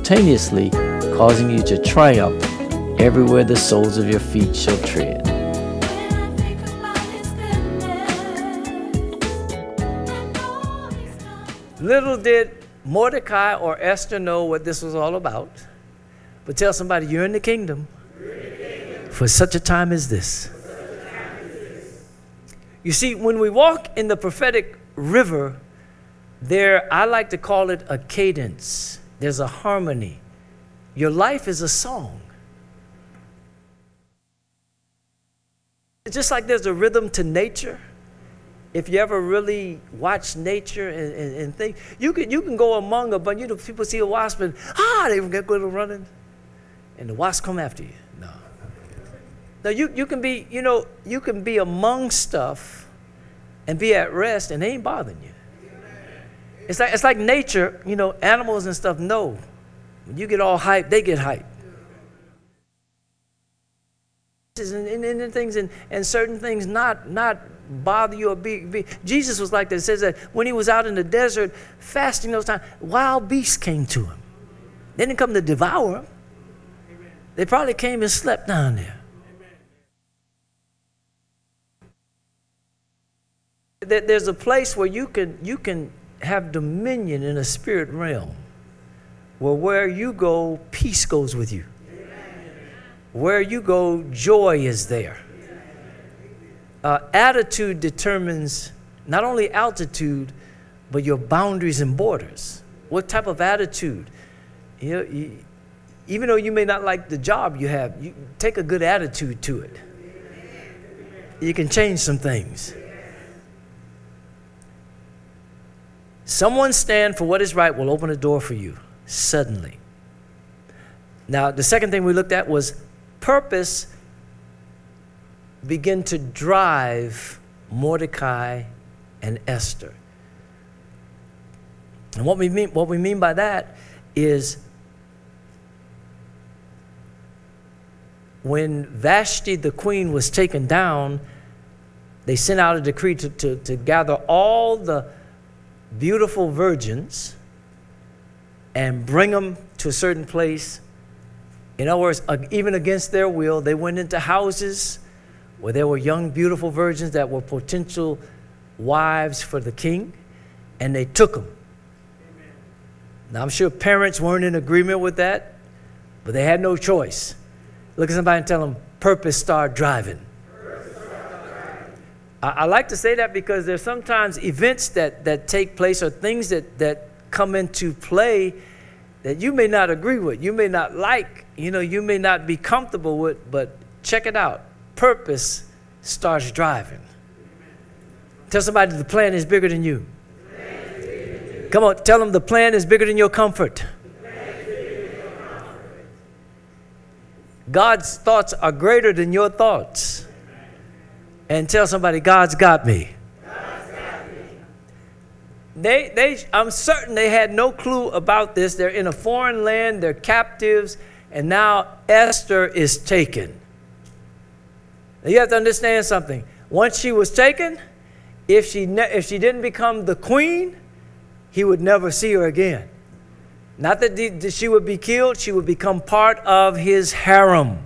simultaneously causing you to triumph everywhere the soles of your feet shall tread. Little did Mordecai or Esther know what this was all about. But tell somebody, you're in the kingdom for such a time as this. You see, when we walk in the prophetic river, I like to call it a cadence. There's a harmony. Your life is a song. Just like there's a rhythm to nature. If you ever really watch nature and think, you can go among a bunch, people see a wasp and, they get good running. And the wasp come after you. No. No, you can be, you can be among stuff and be at rest and they ain't bothering you. It's like nature, animals and stuff know. When you get all hyped, they get hyped. And things and certain things not bother you or be. Jesus was like that. It says that when he was out in the desert fasting those times, wild beasts came to him. They didn't come to devour him. They probably came and slept down there. There's a place where you can have dominion in a spirit realm, where you go, peace goes with you. Where you go, joy is there. Attitude determines not only altitude, but your boundaries and borders. What type of attitude? Even though you may not like the job you have, you take a good attitude to it. You can change some things. Someone stand for what is right will open a door for you suddenly. Now, the second thing we looked at was purpose begin to drive Mordecai and Esther. And what we mean by that is when Vashti the queen was taken down, they sent out a decree to gather all the beautiful virgins and bring them to a certain place. In other words, even against their will, they went into houses where there were young, beautiful virgins that were potential wives for the king, and they took them. Amen. Now, I'm sure parents weren't in agreement with that, but they had no choice. Look at somebody and tell them, purpose start driving. I like to say that because there's sometimes events that take place or things that come into play that you may not agree with, you may not like, you may not be comfortable with, but check it out. Purpose starts driving. Tell somebody the plan is bigger than you. Come on, tell them the plan is bigger than your comfort. God's thoughts are greater than your thoughts. And tell somebody, God's got me. I'm certain they had no clue about this. They're in a foreign land, they're captives, and now Esther is taken. Now you have to understand something. Once she was taken, if she didn't become the queen, he would never see her again. Not that she would be killed, she would become part of his harem.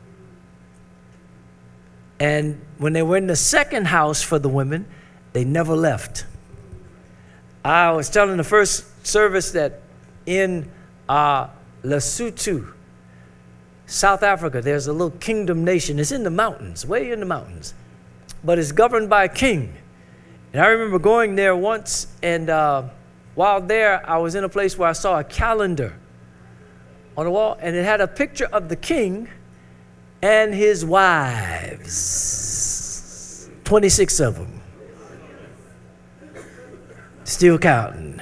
And when they were in the second house for the women, they never left. I was telling the first service that in Lesotho, South Africa, there's a little kingdom nation. It's in the mountains, way in the mountains, but it's governed by a king. And I remember going there once, and while there, I was in a place where I saw a calendar on the wall, and it had a picture of the king and his wives, 26 of them, still counting.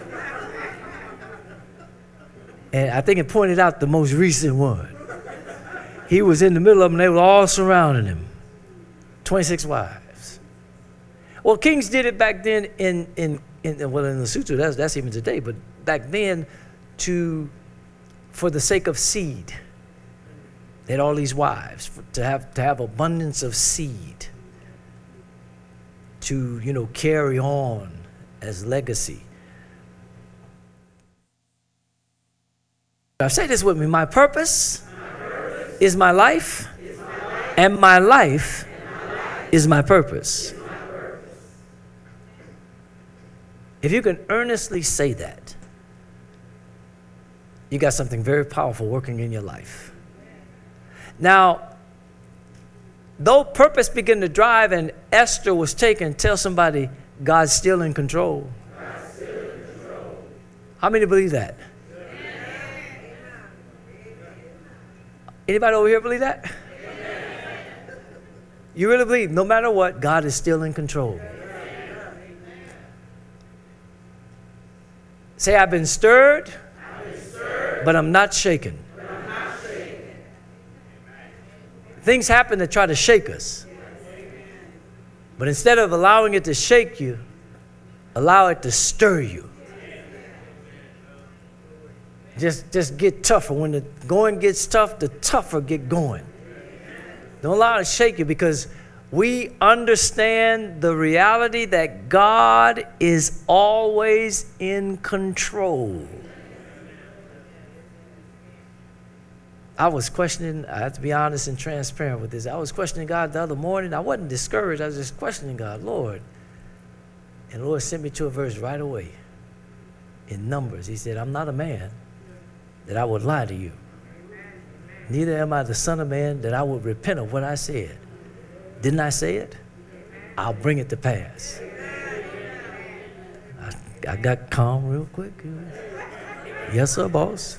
And I think it pointed out the most recent one. He was in the middle of them, they were all surrounding him. 26 wives. Well, kings did it back then in Lesotho, that's even today, but back then for the sake of seed. They had all these wives to have abundance of seed to, carry on as legacy. Now say this with me. My purpose is my life, and my life is my purpose. If you can earnestly say that, you got something very powerful working in your life. Now, though purpose began to drive and Esther was taken, tell somebody, God's still in control. How many believe that? Anybody over here believe that? You really believe no matter what, God is still in control? Say, I've been stirred, but I'm not shaken. Things happen to try to shake us. But instead of allowing it to shake you, allow it to stir you. Just get tougher. When the going gets tough, the tougher get going. Don't allow it to shake you, because we understand the reality that God is always in control. I was questioning, I have to be honest and transparent with this. I was questioning God the other morning. I wasn't discouraged. I was just questioning God, Lord. And the Lord sent me to a verse right away in Numbers. He said, I'm not a man that I would lie to you. Neither am I the son of man that I would repent of what I said. Didn't I say it? I'll bring it to pass. I got calm real quick. Yes, sir, boss.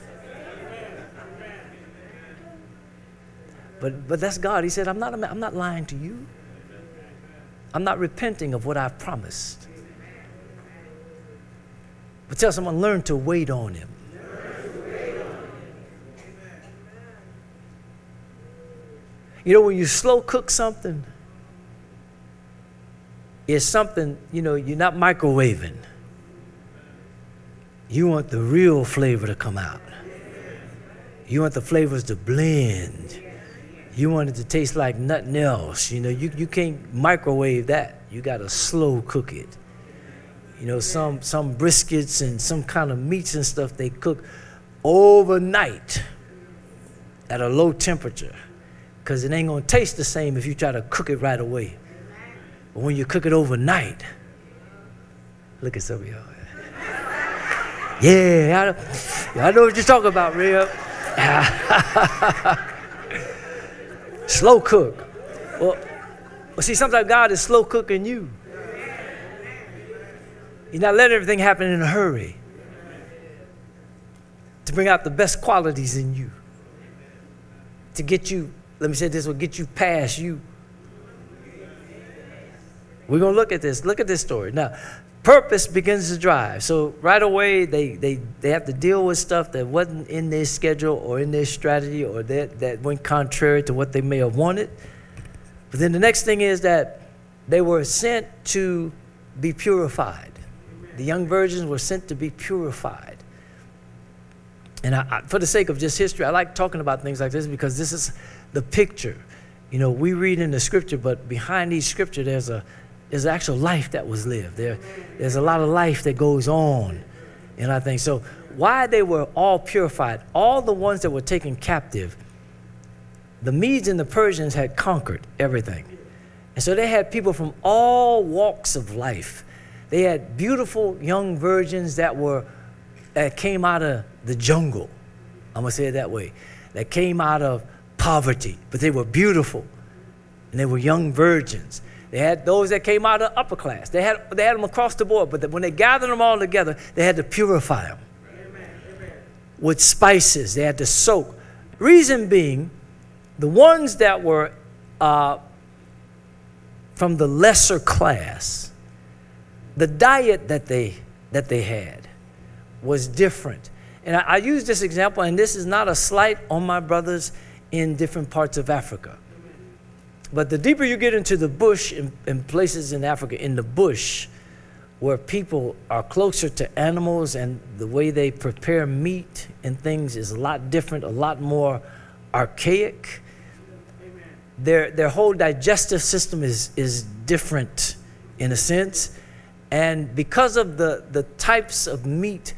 But that's God. He said, I'm not lying to you. I'm not repenting of what I've promised. But tell someone, learn to wait on him. You know, when you slow cook something, it's something, you know, you're not microwaving. You want the real flavor to come out. You want the flavors to blend. You want it to taste like nothing else. You know, you can't microwave that. You got to slow cook it. You know, some briskets and some kind of meats and stuff, they cook overnight at a low temperature, because it ain't going to taste the same if you try to cook it right away. But when you cook it overnight, look at some of y'all. Yeah, I know what you're talking about, Reb. Slow cook. Well, see, sometimes God is slow cooking you. He's not letting everything happen in a hurry to bring out the best qualities in you, to get you, let me say this, will get you past you. We're going to look at this. Look at this story. Now, purpose begins to drive. So right away, they have to deal with stuff that wasn't in their schedule or in their strategy, or that went contrary to what they may have wanted. But then the next thing is that they were sent to be purified. The young virgins were sent to be purified. And for the sake of just history, I like talking about things like this, because this is the picture. You know, we read in the scripture, but behind each scripture, there's actual life that was lived. There's a lot of life that goes on. And I think so. Why they were all purified, all the ones that were taken captive, the Medes and the Persians had conquered everything. And so they had people from all walks of life. They had beautiful young virgins that came out of the jungle. I'm going to say it that way. That came out of poverty, but they were beautiful. And they were young virgins. They had those that came out of upper class. They had them across the board, but when they gathered them all together, they had to purify them. Amen. With spices. They had to soak. Reason being, the ones that were from the lesser class, the diet that they had was different. And I use this example, and this is not a slight on my brothers in different parts of Africa. But the deeper you get into the bush, in places in Africa, in the bush, where people are closer to animals and the way they prepare meat and things is a lot different, a lot more archaic. Their whole digestive system is different in a sense. And because of the types of meat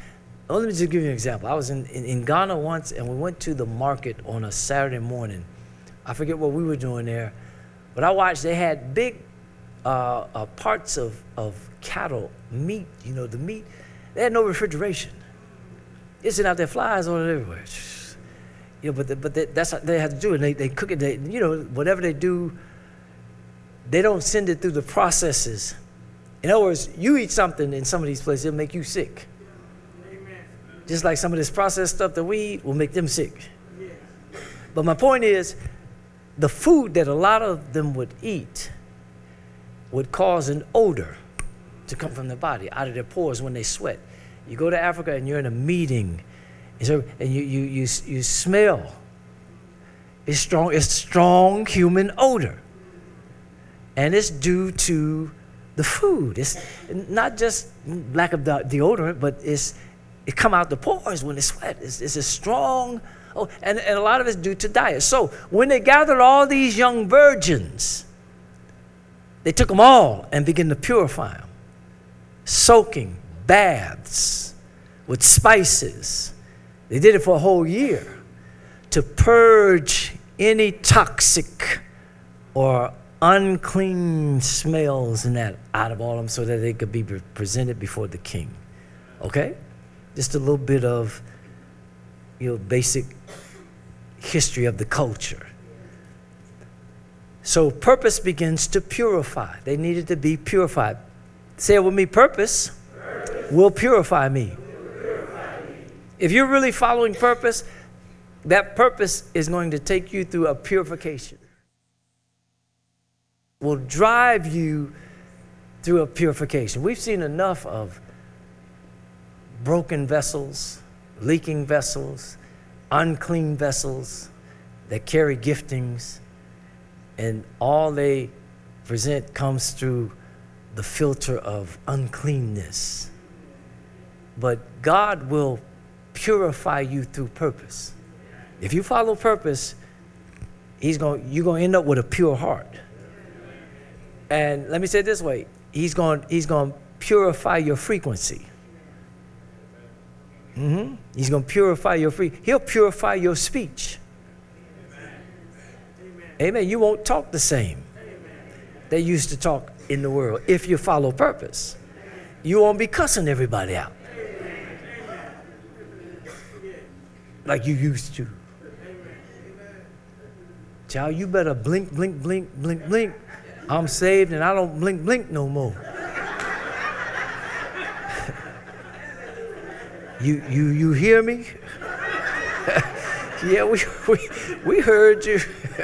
let me just give you an example. I was in Ghana once, and we went to the market on a Saturday morning. I forget what we were doing there, but I watched. They had big parts of cattle meat. You know, the meat. They had no refrigeration. It's out there, flies on it everywhere. You know, but that's what they have to do, and they cook it. They, you know, whatever they do, they don't send it through the processes. In other words, you eat something in some of these places, it'll make you sick. Amen. Just like some of this processed stuff that we eat will make them sick. Yeah. But my point is, the food that a lot of them would eat would cause an odor to come from their body, out of their pores when they sweat. You go to Africa and you're in a meeting, and you smell. It's strong human odor. And it's due to the food. It's not just lack of deodorant, but it come out the pores when they sweat. It's a strong, and a lot of it's due to diet. So when they gathered all these young virgins, they took them all and began to purify them, soaking baths with spices. They did it for a whole year to purge any toxic or unclean smells and that out of all of them, so that they could be presented before the king. Okay? Just a little bit of, you know, basic history of the culture. So purpose begins to purify. They needed to be purified. Say it with me, purpose will purify me. If you're really following purpose, that purpose is going to take you through a purification. Will drive you through a purification. We've seen enough of broken vessels, leaking vessels, unclean vessels that carry giftings, and all they present comes through the filter of uncleanness. But God will purify you through purpose. If you follow purpose, you're going to end up with a pure heart. And let me say it this way, he's going to purify your frequency. He's going to purify your he'll purify your speech. Amen. You won't talk the same they used to talk in the world if you follow purpose. You won't be cussing everybody out like you used to. Child, you better blink, blink, blink, blink, blink. I'm saved and I don't blink, blink no more. You hear me? Yeah, we heard you.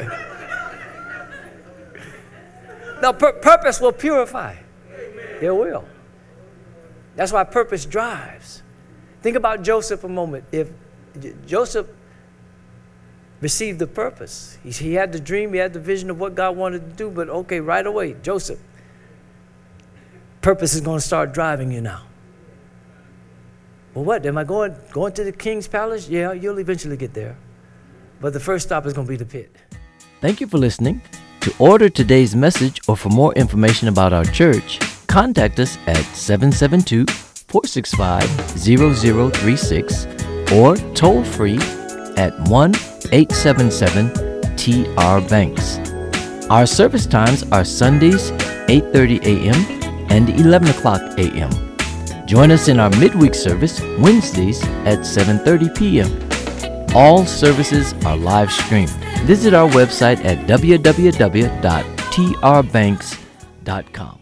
No, purpose will purify. It will. That's why purpose drives. Think about Joseph a moment. If Joseph received the purpose, he had the dream, he had the vision of what God wanted to do, but okay, right away, Joseph, purpose is going to start driving you now. Well, what? Am I going to the king's palace? Yeah, you'll eventually get there. But the first stop is going to be the pit. Thank you for listening. To order today's message or for more information about our church, contact us at 772-465-0036 or toll free at 1-877-TR-BANKS. Our service times are Sundays 8:30 a.m. and 11 o'clock a.m. Join us in our midweek service Wednesdays at 7:30 p.m. All services are live streamed. Visit our website at www.trbanks.com.